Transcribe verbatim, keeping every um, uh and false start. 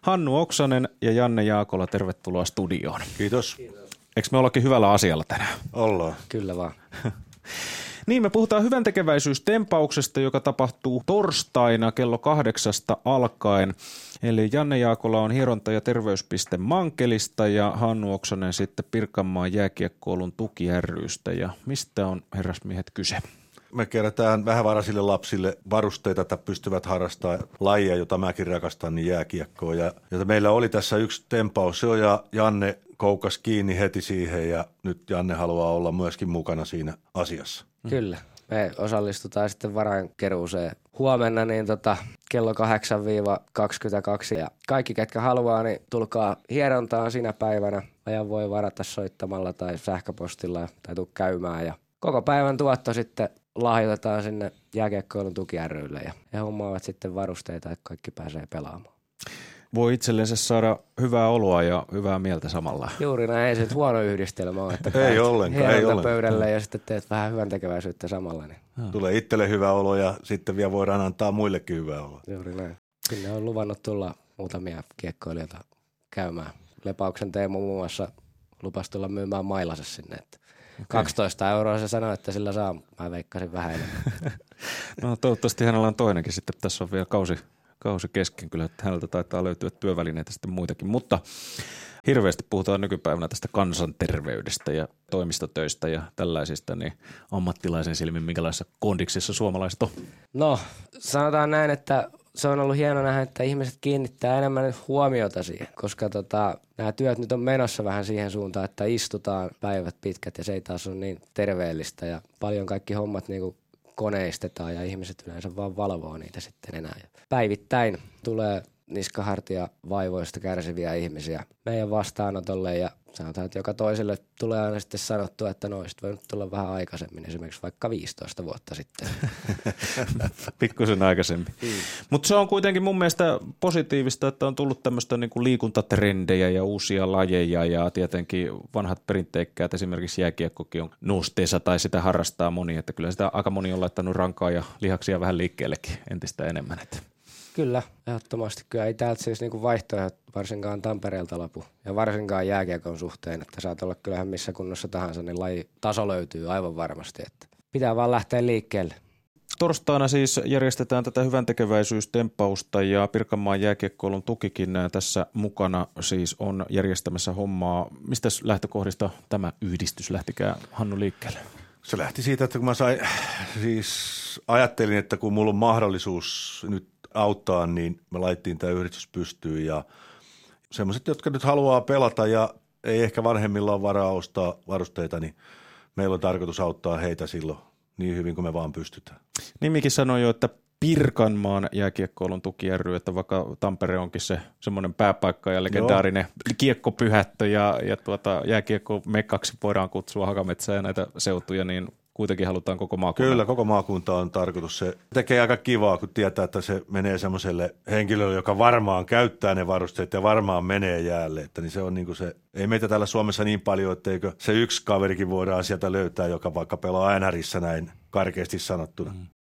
Hannu Oksanen ja Janne Jaakola, tervetuloa studioon. Kiitos. Eikö me ollakin hyvällä asialla tänään? Ollaan. Kyllä vaan. Niin, me puhutaan hyväntekeväisyystempauksesta, joka tapahtuu torstaina kello kahdeksasta alkaen. Eli Janne Jaakola on hieronta- ja terveyspiste Mankelista ja Hannu Oksanen sitten Pirkanmaan jääkiekkoilun tuki ry:stä. Ja mistä on, herrasmiehet, kyse? Me kerätään vähävaraisille lapsille varusteita, että pystyvät harrastamaan lajia, jota mäkin rakastan, niin jääkiekkoa. Ja, ja meillä oli tässä yksi tempaus jo ja Janne koukas kiinni heti siihen ja nyt Janne haluaa olla myöskin mukana siinä asiassa. Kyllä. Me osallistutaan sitten varainkeruuseen huomenna niin tota, kello kahdeksan kaksikymmentäkaksi ja kaikki, ketkä haluaa, niin tulkaa hierontaan sinä päivänä. Ajan voi varata soittamalla tai sähköpostilla tai tuu käymään ja koko päivän tuotto sitten lahjoitetaan sinne jääkiekkoilun tuki ry:lle ja he hommaavat sitten varusteita, että kaikki pääsee pelaamaan. Voi itsellensä saada hyvää oloa ja hyvää mieltä samalla. Juuri näin, ei se nyt huono yhdistelmä ole, että ei ollenkaan, ei ollenkaan. Pöydälle ja sitten teet vähän hyvän tekeväisyyttä samalla. Niin. Tulee itselle hyvä olo ja sitten vielä voidaan antaa muillekin hyvää oloa. Juuri näin. Kyllä on luvannut tulla muutamia kiekkoilijoita käymään. Lepauksen Teemu muun muassa lupasi tulla myymään mailansa sinne, että okay. kaksitoista euroa se sanoi, että sillä saa. Mä veikkasin vähän enemmän. No toivottavasti hänellä on toinenkin sitten. Tässä on vielä kausi, kausi kesken kyllä, että häneltä taitaa löytyä työvälineitä sitten muitakin. Mutta hirveästi puhutaan nykypäivänä tästä kansanterveydestä ja toimistotöistä ja tällaisista, niin ammattilaisen silmin minkälaisessa kondiksessa suomalaiset on? No sanotaan näin, että se on ollut hieno nähdä, että ihmiset kiinnittää enemmän huomiota siihen, koska tota, nämä työt nyt on menossa vähän siihen suuntaan, että istutaan päivät pitkät ja se ei taas ole niin terveellistä ja paljon kaikki hommat niin kuin koneistetaan ja ihmiset yleensä vaan valvoo niitä sitten enää. Päivittäin tulee niskahartia vaivoista kärsiviä ihmisiä meidän vastaanotolle ja sanotaan, että joka toiselle tulee aina sitten sanottua, että no olisit voinut tulla vähän aikaisemmin, esimerkiksi vaikka viisitoista vuotta sitten. Pikkusen aikaisemmin. Mm. Mutta se on kuitenkin mun mielestä positiivista, että on tullut tämmöistä niinku liikuntatrendejä ja uusia lajeja ja tietenkin vanhat perinteikkäät, esimerkiksi jääkiekkokin on nousteessa tai sitä harrastaa moni, että kyllä sitä aika moni on laittanut rankaa ja lihaksia vähän liikkeellekin entistä enemmän. Että. Kyllä, ehdottomasti. Kyllä ei täältä siis niinku vaihtoehdot varsinkaan Tampereelta lopu ja varsinkaan jääkiekon suhteen, että saat olla kyllähän missä kunnossa tahansa, niin laji taso löytyy aivan varmasti, että pitää vaan lähteä liikkeelle. Torstaina siis järjestetään tätä hyväntekeväisyystempausta ja Pirkanmaan jääkiekkoilun tukikin tässä mukana siis on järjestämässä hommaa. Mistä lähtökohdista tämä yhdistys lähtikään, Hannu, liikkeelle? Se lähti siitä, että kun mä sain, siis ajattelin, että kun mulla on mahdollisuus nyt auttaa, niin me laittiin tämä yhdistys pystyyn ja semmoiset, jotka nyt haluaa pelata ja ei ehkä vanhemmilla ole varaa ostaa varusteita, niin meillä on tarkoitus auttaa heitä silloin niin hyvin kuin me vaan pystytään. Nimikin sanoi jo, että Pirkanmaan jääkiekkoilun tuki ry, että vaikka Tampere onkin se semmoinen pääpaikka ja legendaarinen Joo. kiekkopyhättö ja, ja tuota, jääkiekko mekaksi voidaan kutsua Hakametsää ja näitä seutuja, niin kuitenkin halutaan koko maakunta. Kyllä, koko maakunta on tarkoitus. Se tekee aika kivaa, kun tietää, että se menee semmoiselle henkilölle, joka varmaan käyttää ne varusteet ja varmaan menee jäälle. Että niin se on niin kuin se, ei meitä täällä Suomessa niin paljon, etteikö se yksi kaverikin voidaan sieltä löytää, joka vaikka pelaa N R:ssä näin karkeasti sanottuna. Mm.